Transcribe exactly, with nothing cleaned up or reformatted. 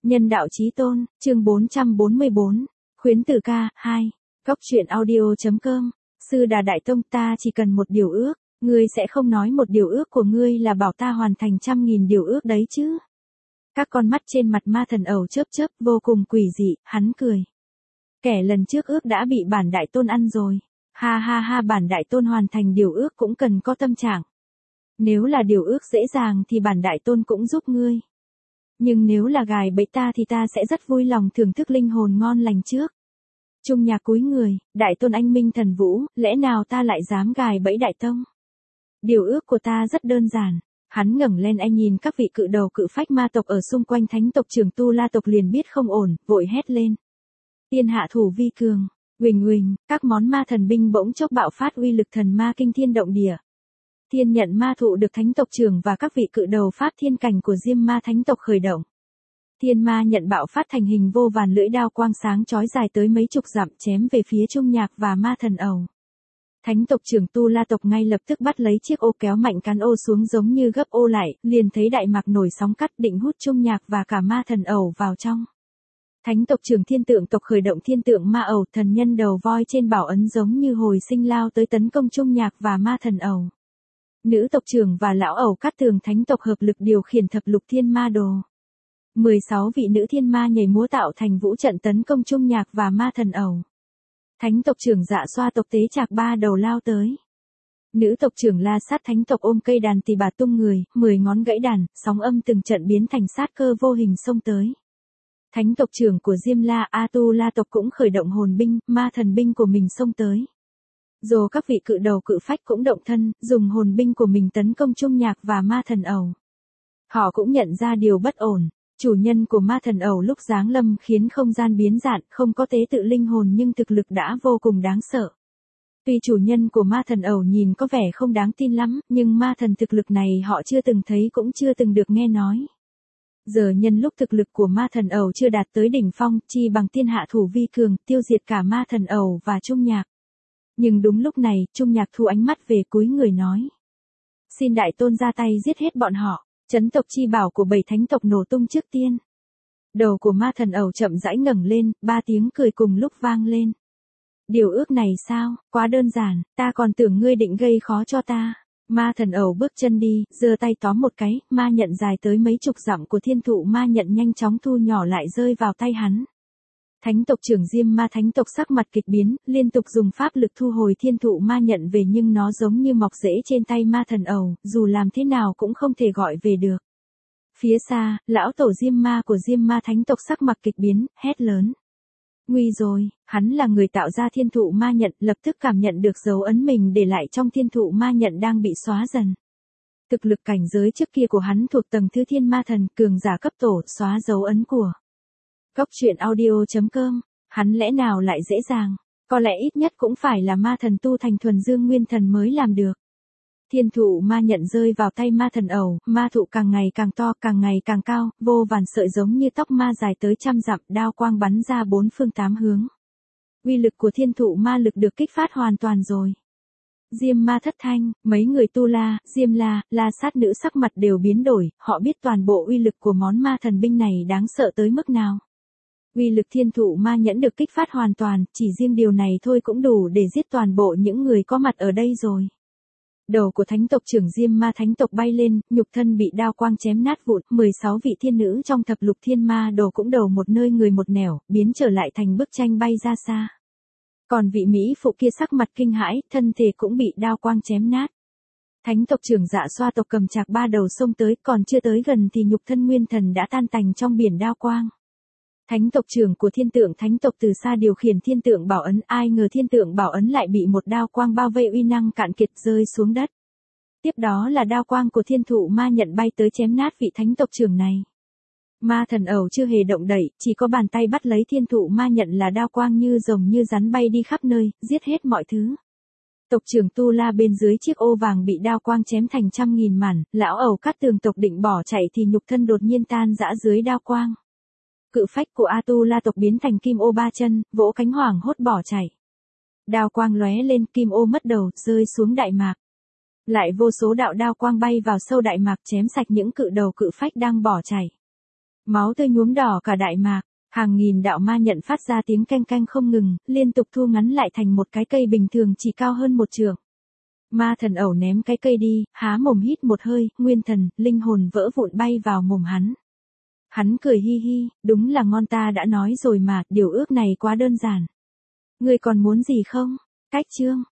Nhân đạo chí tôn, chương bốn trăm bốn mươi bốn, khuyến tử ca, hai, góc truyện audio.com, sư Đà Đại Tông ta chỉ cần một điều ước, ngươi sẽ không nói một điều ước của ngươi là bảo ta hoàn thành trăm nghìn điều ước đấy chứ. Các con mắt trên mặt ma thần ẩu chớp chớp vô cùng quỷ dị, hắn cười. Kẻ lần trước ước đã bị bản đại tôn ăn rồi, ha ha ha bản đại tôn hoàn thành điều ước cũng cần có tâm trạng. Nếu là điều ước dễ dàng thì bản đại tôn cũng giúp ngươi. Nhưng nếu là gài bẫy ta thì ta sẽ rất vui lòng thưởng thức linh hồn ngon lành trước. Trung nhạc cúi người, đại tôn anh minh thần vũ, lẽ nào ta lại dám gài bẫy đại tông? Điều ước của ta rất đơn giản. Hắn ngẩng lên anh nhìn các vị cự đầu cự phách ma tộc ở xung quanh thánh tộc Trường Tu La tộc liền biết không ổn, vội hét lên. Tiên hạ thủ vi cường, huỳnh huỳnh, các món ma thần binh bỗng chốc bạo phát uy lực thần ma kinh thiên động địa. Thiên nhận ma thụ được thánh tộc trưởng và các vị cự đầu pháp thiên cảnh của Diêm Ma thánh tộc khởi động. Thiên ma nhận bạo phát thành hình vô vàn lưỡi đao quang sáng chói dài tới mấy chục dặm chém về phía Trung Nhạc và ma thần ẩu. Thánh tộc trưởng Tu La tộc ngay lập tức bắt lấy chiếc ô kéo mạnh cán ô xuống giống như gấp ô lại, liền thấy đại mạc nổi sóng cắt định hút Trung Nhạc và cả ma thần ẩu vào trong. Thánh tộc trưởng Thiên Tượng tộc khởi động Thiên Tượng ma ẩu thần nhân đầu voi trên bảo ấn giống như hồi sinh lao tới tấn công Trung Nhạc và ma thần ẩu. Nữ tộc trưởng và lão ẩu Cát Tường thánh tộc hợp lực điều khiển thập lục thiên ma đồ. mười sáu vị nữ thiên ma nhảy múa tạo thành vũ trận tấn công Trung Nhạc và ma thần ẩu. Thánh tộc trưởng Dạ Xoa tộc Tế Trạc ba đầu lao tới. Nữ tộc trưởng La Sát thánh tộc ôm cây đàn tỳ bà tung người, mười ngón gãy đàn, sóng âm từng trận biến thành sát cơ vô hình xông tới. Thánh tộc trưởng của Diêm La A Tu La tộc cũng khởi động hồn binh, ma thần binh của mình xông tới. Dù các vị cự đầu cự phách cũng động thân, dùng hồn binh của mình tấn công Trung Nhạc và ma thần ẩu. Họ cũng nhận ra điều bất ổn. Chủ nhân của ma thần ẩu lúc giáng lâm khiến không gian biến dạn, không có tế tự linh hồn nhưng thực lực đã vô cùng đáng sợ. Tuy chủ nhân của ma thần ẩu nhìn có vẻ không đáng tin lắm, nhưng ma thần thực lực này họ chưa từng thấy cũng chưa từng được nghe nói. Giờ nhân lúc thực lực của ma thần ẩu chưa đạt tới đỉnh phong, chi bằng tiên hạ thủ vi cường, tiêu diệt cả ma thần ẩu và Trung Nhạc. Nhưng đúng lúc này, Trung Nhạc thu ánh mắt về cúi người nói. Xin đại tôn ra tay giết hết bọn họ. Chấn tộc chi bảo của bảy thánh tộc nổ tung trước tiên. Đầu của ma thần ẩu chậm rãi ngẩng lên, ba tiếng cười cùng lúc vang lên. Điều ước này sao, quá đơn giản, ta còn tưởng ngươi định gây khó cho ta. Ma thần ẩu bước chân đi, giơ tay tóm một cái, ma nhận dài tới mấy chục dặm của thiên thụ ma nhận nhanh chóng thu nhỏ lại rơi vào tay hắn. Thánh tộc trưởng Diêm Ma thánh tộc sắc mặt kịch biến, liên tục dùng pháp lực thu hồi thiên thụ ma nhận về nhưng nó giống như mọc rễ trên tay ma thần ẩu, dù làm thế nào cũng không thể gọi về được. Phía xa, lão tổ Diêm Ma của Diêm Ma thánh tộc sắc mặt kịch biến, hét lớn. Nguy rồi, hắn là người tạo ra thiên thụ ma nhận, lập tức cảm nhận được dấu ấn mình để lại trong thiên thụ ma nhận đang bị xóa dần. Thực lực cảnh giới trước kia của hắn thuộc tầng thứ thiên ma thần, cường giả cấp tổ, xóa dấu ấn của. Góc truyện audio.com, hắn lẽ nào lại dễ dàng, có lẽ ít nhất cũng phải là ma thần tu thành thuần dương nguyên thần mới làm được. Thiên thụ ma nhận rơi vào tay ma thần ẩu, ma thụ càng ngày càng to, càng ngày càng cao, vô vàn sợi giống như tóc ma dài tới trăm dặm, đao quang bắn ra bốn phương tám hướng. Uy lực của thiên thụ ma lực được kích phát hoàn toàn rồi. Diêm Ma thất thanh, mấy người Tu La, Diêm La, La Sát nữ sắc mặt đều biến đổi, họ biết toàn bộ uy lực của món ma thần binh này đáng sợ tới mức nào. Uy lực thiên thụ ma nhẫn được kích phát hoàn toàn, chỉ riêng điều này thôi cũng đủ để giết toàn bộ những người có mặt ở đây rồi. Đầu của thánh tộc trưởng Diêm Ma thánh tộc bay lên, nhục thân bị đao quang chém nát vụn, mười sáu vị thiên nữ trong thập lục thiên ma đồ cũng đầu một nơi người một nẻo, biến trở lại thành bức tranh bay ra xa. Còn vị Mỹ phụ kia sắc mặt kinh hãi, thân thể cũng bị đao quang chém nát. Thánh tộc trưởng Dạ Xoa tộc cầm chạc ba đầu xông tới, còn chưa tới gần thì nhục thân nguyên thần đã tan tành trong biển đao quang. Thánh tộc trưởng của thiên tượng thánh tộc từ xa điều khiển thiên tượng bảo ấn, ai ngờ thiên tượng bảo ấn lại bị một đao quang bao vây uy năng cạn kiệt rơi xuống đất. Tiếp đó là đao quang của thiên thụ ma nhận bay tới chém nát vị thánh tộc trưởng này. Ma thần ẩu chưa hề động đậy, chỉ có bàn tay bắt lấy thiên thụ ma nhận là đao quang như rồng như rắn bay đi khắp nơi, giết hết mọi thứ. Tộc trưởng Tu La bên dưới chiếc ô vàng bị đao quang chém thành trăm nghìn mảnh, lão ẩu Cát Tường tộc định bỏ chạy thì nhục thân đột nhiên tan rã dưới đao quang. Cự phách của A Tu La tộc biến thành kim ô ba chân, vỗ cánh hoảng hốt bỏ chạy. Đao quang lóe lên, kim ô mất đầu, rơi xuống đại mạc. Lại vô số đạo đao quang bay vào sâu đại mạc chém sạch những cự đầu cự phách đang bỏ chạy. Máu tươi nhuốm đỏ cả đại mạc, hàng nghìn đạo ma nhận phát ra tiếng canh canh không ngừng, liên tục thu ngắn lại thành một cái cây bình thường chỉ cao hơn một trượng. Ma thần ẩu ném cái cây đi, há mồm hít một hơi, nguyên thần, linh hồn vỡ vụn bay vào mồm hắn. Hắn cười hi hi, đúng là ngon, ta đã nói rồi mà, điều ước này quá đơn giản. Ngươi còn muốn gì không? Cách chương.